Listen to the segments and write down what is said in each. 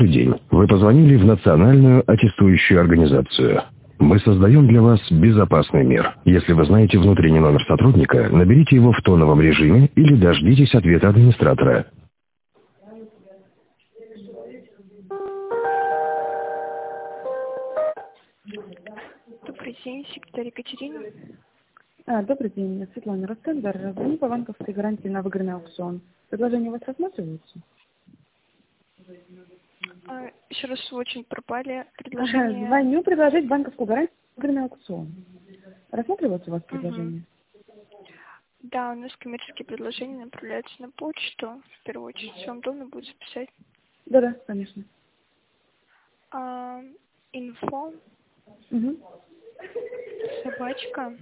День. Вы позвонили в Национальную аттестующую организацию. Мы создаем для вас безопасный мир. Если вы знаете внутренний номер сотрудника, наберите его в тоновом режиме или дождитесь ответа администратора. Добрый день, секретарь Екатерина. Добрый день, я Светлана Ростендар. Звоню по банковской гарантии на выигранный аукцион. Предложение у вас рассматривается? Еще раз, вы очень пропали. Предложение... Звоню предложить банковскую гарантию на выигранный аукцион. Рассматривается у вас предложение? Да, у нас коммерческие предложения направляются на почту. В первую очередь, вам удобно будет записать? Да, конечно. Инфо. Собачка.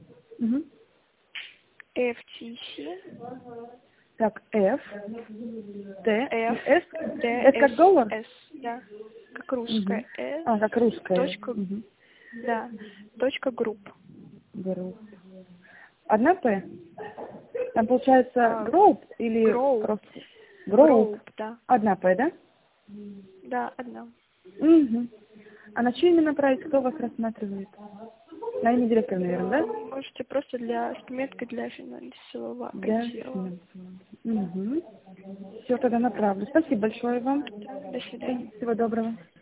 FTC. Так, F, T, F, T, S как доллар? S, да, как русская. S, как русская. Точка, да, точка групп. Групп. Одна П? Там получается group или просто? Group, да. Одна П, да? Да, одна. А на чье имя направить, кто вас рассматривает? На имя директора, наверное, да? Можете просто с пометкой для финансового отдела. Все, тогда направлю. Спасибо большое вам. До свидания. Всего доброго.